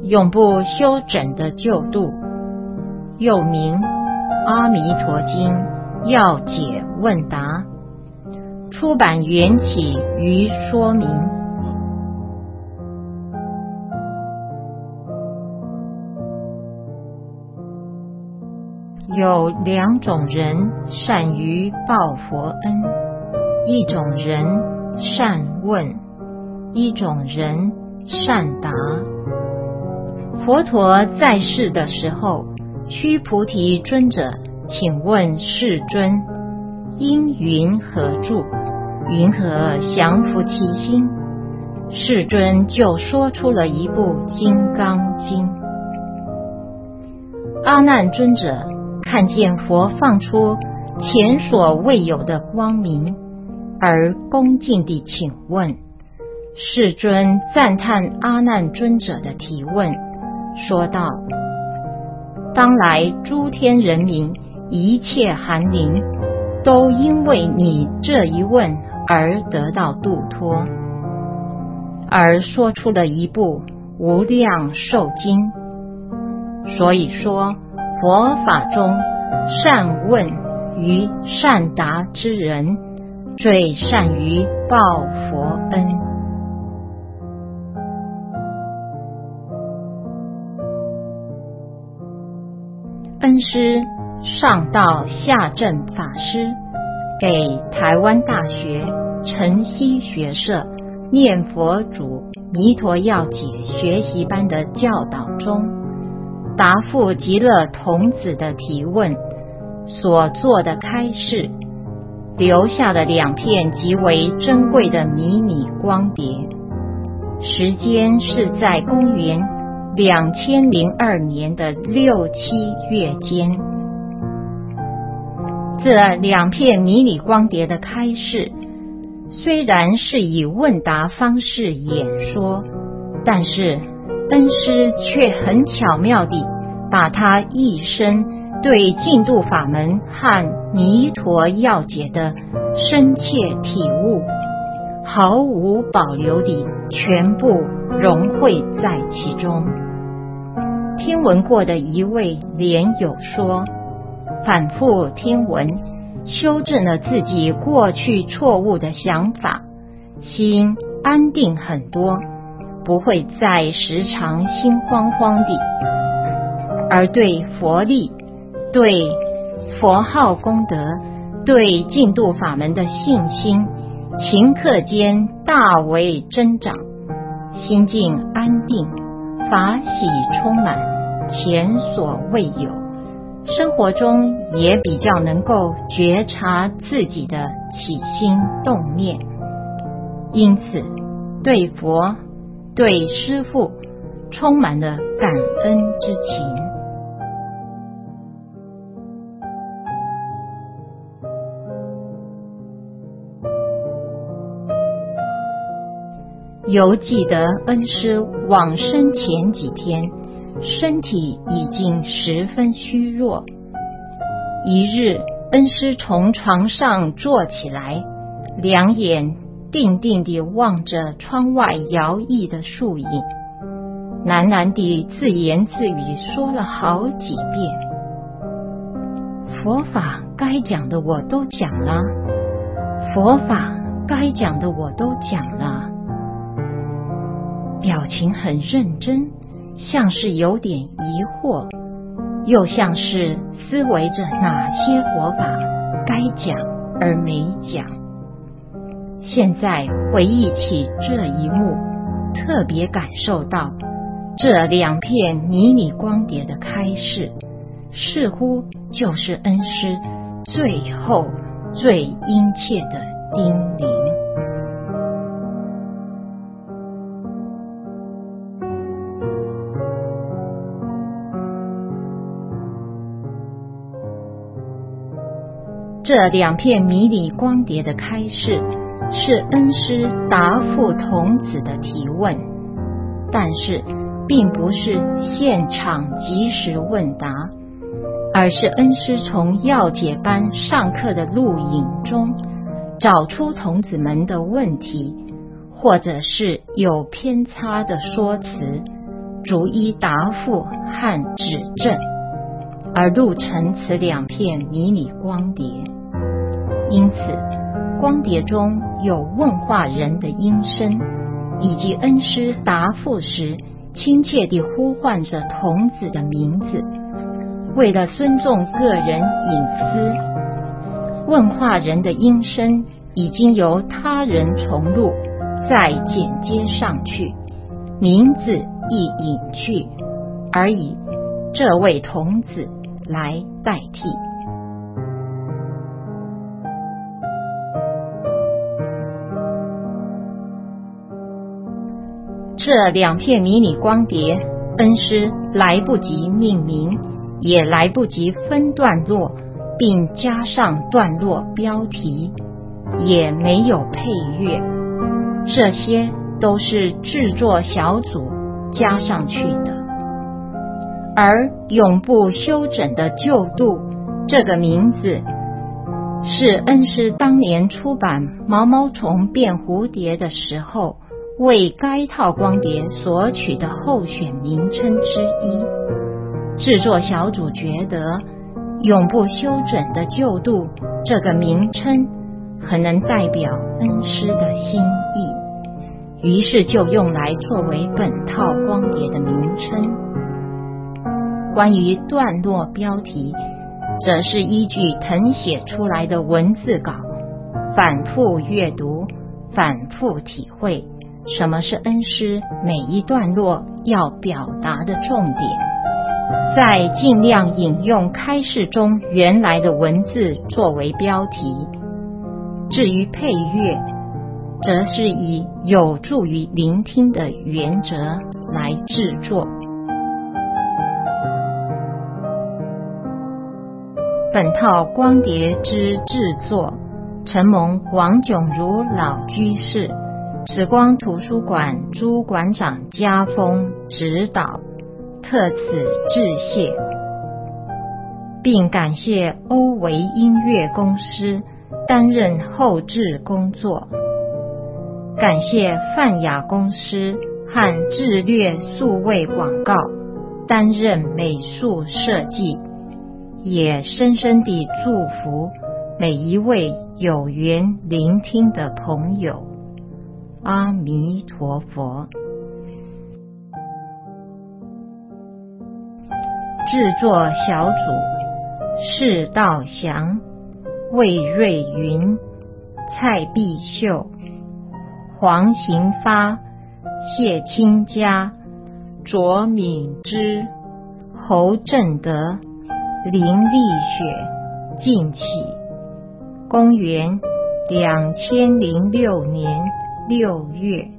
永不休整的救度，又名《阿弥陀经要解问答》，出版缘起于说明。有两种人善于报佛恩，一种人善问，一种人善答。佛陀在世的时候，须菩提尊者请问世尊，因云何住？云何降伏其心？世尊就说出了一部《金刚经》。阿难尊者看见佛放出前所未有的光明，而恭敬地请问。世尊赞叹阿难尊者的提问，说道：当来诸天人民一切寒灵，都因为你这一问而得到度脱，而说出了一部无量寿经。所以说，佛法中善问与善答之人，最善于报佛恩。恩师上道下正法师给台湾大学晨曦学社念佛祖弥陀要解学习班的教导中，答复极乐童子的提问所做的开示，留下了2片极为珍贵的迷你光碟，时间是在公元2002年的6、7月间。这2片迷你光碟的开示，虽然是以问答方式演说，但是恩师却很巧妙地把他一生对净土法门和弥陀要解的深切体悟，毫无保留地全部融汇在其中。听闻过的一位莲友说，反复听闻，修正了自己过去错误的想法，心安定很多，不会再时常心慌慌地，而对佛力、对佛号功德、对净土法门的信心，顷刻间大为增长，心境安定，法喜充满，前所未有。生活中也比较能够觉察自己的起心动念，因此对佛、对师父充满了感恩之情。犹记得恩师往生前几天，身体已经十分虚弱。一日，恩师从床上坐起来，两眼定定地望着窗外摇曳的树影，喃喃地自言自语说了好几遍：佛法该讲的我都讲了，佛法该讲的我都讲了。表情很认真，像是有点疑惑，又像是思维着哪些佛法该讲而没讲。现在回忆起这一幕，特别感受到这2片迷你光碟的开示，似乎就是恩师最后最殷切的叮咛。这2片迷你光碟的开示是恩师答复童子的提问，但是并不是现场即时问答，而是恩师从要解班上课的录影中找出童子们的问题，或者是有偏差的说辞， 逐一答复和指正，而录成此2片迷你光碟。因此光碟中有问话人的音声，以及恩师答复时亲切地呼唤着童子的名字。为了尊重个人隐私，问话人的音声已经由他人重录再剪接上去，名字亦隐去，而以这位童子来代替。这2片迷你光碟，恩师来不及命名，也来不及分段落并加上段落标题，也没有配乐，这些都是制作小组加上去的。而永不休整的旧度这个名字，是恩师当年出版毛毛虫变蝴蝶的时候为该套光碟所取的候选名称之一。制作小组觉得永不休整的旧度这个名称很能代表恩师的心意，于是就用来作为本套光碟的名称。关于段落标题，则是依据誊写出来的文字稿，反复阅读，反复体会什么是恩师每一段落要表达的重点，再尽量引用开示中原来的文字作为标题。至于配乐，则是以有助于聆听的原则来制作。本套光碟之制作，承蒙王炯如老居士、时光图书馆朱馆长家风指导，特此致谢，并感谢欧维音乐公司担任后制工作，感谢泛亚公司和智略数位广告担任美术设计，也深深地祝福每一位有缘聆听的朋友。阿弥陀佛。制作小组：释道祥、魏瑞云、蔡碧秀、黄行发、谢清嘉、卓敏之、侯正德、林丽雪、晋启。公元2006年6月。